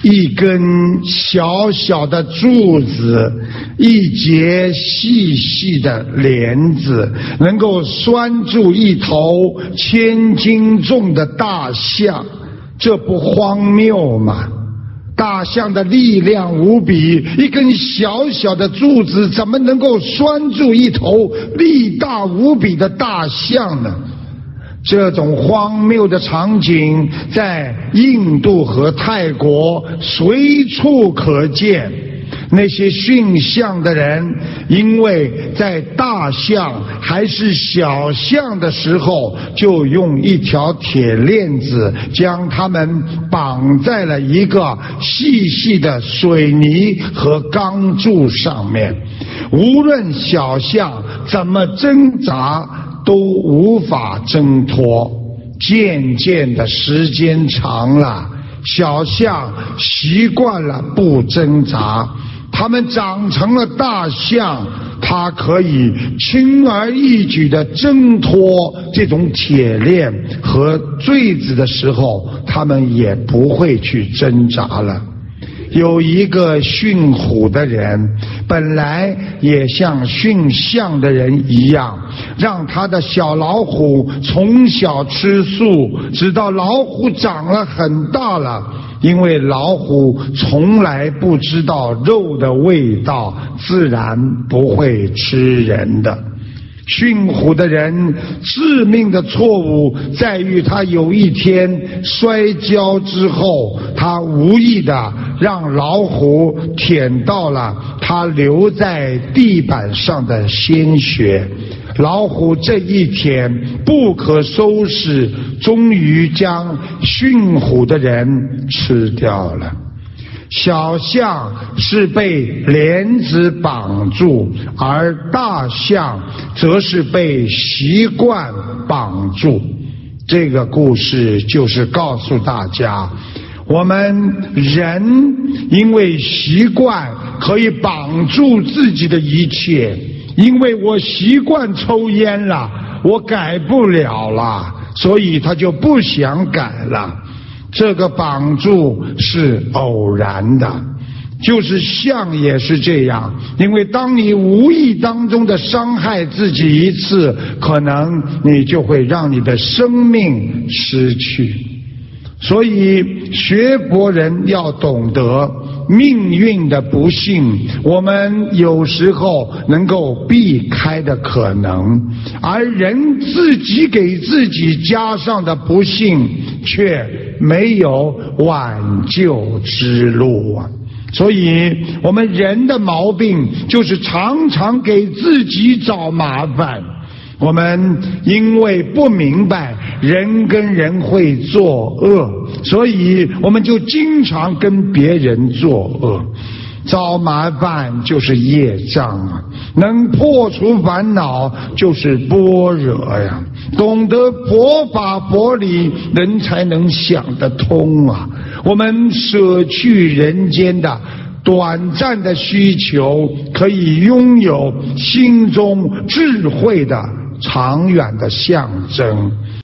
一根小小的柱子，一节细细的帘子，能够拴住一头1000斤重的大象，这不荒谬吗？大象的力量无比，一根小小的柱子怎么能够拴住一头力大无比的大象呢？这种荒谬的场景在印度和泰国随处可见。那些驯象的人，因为在大象还是小象的时候，就用一条铁链子将它们绑在了一个细细的水泥和钢柱上面，无论小象怎么挣扎都无法挣脱。渐渐的时间长了，小象习惯了不挣扎，它们长成了大象，它可以轻而易举地挣脱这种铁链和坠子的时候，它们也不会去挣扎了。有一个驯虎的人，本来也像驯象的人一样，让他的小老虎从小吃素，直到老虎长了很大了，因为老虎从来不知道肉的味道，自然不会吃人的。驯虎的人致命的错误在于，他有一天摔跤之后，他无意的让老虎舔到了他留在地板上的鲜血。老虎这一舔不可收拾，终于将驯虎的人吃掉了。小象是被帘子绑住，而大象则是被习惯绑住。这个故事就是告诉大家，我们人因为习惯可以绑住自己的一切，因为我习惯抽烟了，我改不了了，所以他就不想改了。这个绑住是偶然的，就是象也是这样，因为当你无意当中的伤害自己一次，可能你就会让你的生命失去。所以学佛人要懂得命运的不幸，我们有时候能够避开的可能，而人自己给自己加上的不幸却没有挽救之路啊！所以我们人的毛病就是常常给自己找麻烦。我们因为不明白人跟人会作恶，所以我们就经常跟别人作恶。找麻烦就是业障啊，能破除烦恼就是般若呀。懂得佛法佛理，人才能想得通啊。我们舍去人间的短暂的需求，可以拥有心中智慧的长远的象征。